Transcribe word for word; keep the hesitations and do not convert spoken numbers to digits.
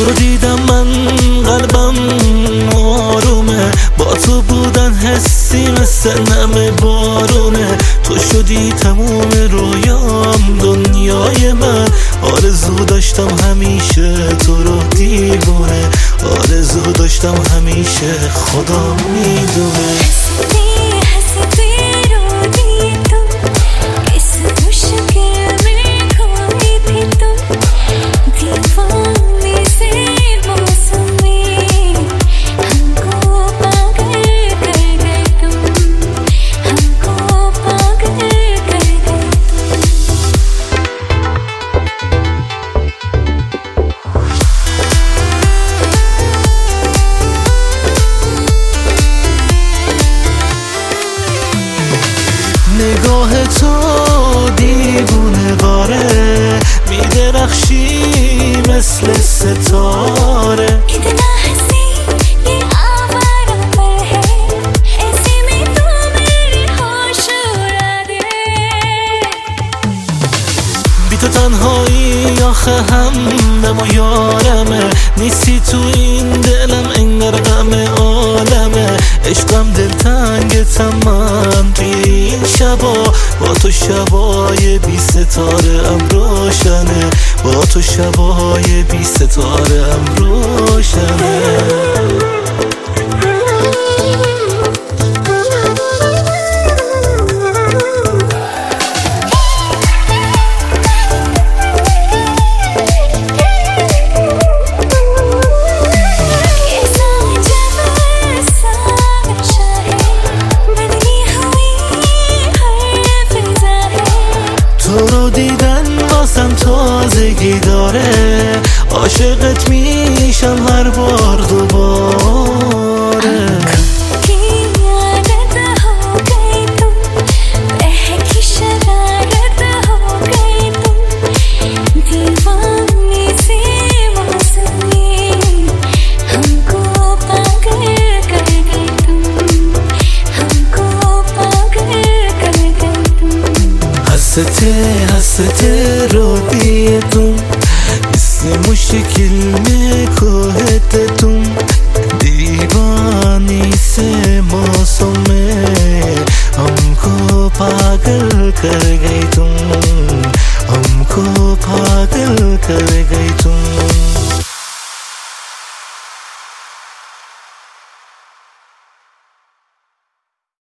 تو رو دیدم من قلبم آرومه، با تو بودن حسی مثل نم بارونه. تو شدی تموم رویام دنیای من، آرزو داشتم همیشه تو رو دیوونه، آرزو داشتم همیشه خدا میدونه. نگاه تو دیوونه واره، میدرخشی مثل ستاره. بی تو تنهایی آخه هم دم و یارمه، نیستی تو این دلم انگار غم عالمه. عشقم دلتنگ تمام توی این شبا، با تو شبای بی ستاره ام روشنه، با تو شبای بی ستاره ام روشنه. تو رو دیدن واسم تازگی داره، عاشقت میشم هر بار دوباره. हंसते हंसते रो दिए तुम, इस मुश्किल में खोए थे तुम। दीवानी से मौसम में हमको पागल कर गई तुम, हमको पागल कर गई तुम।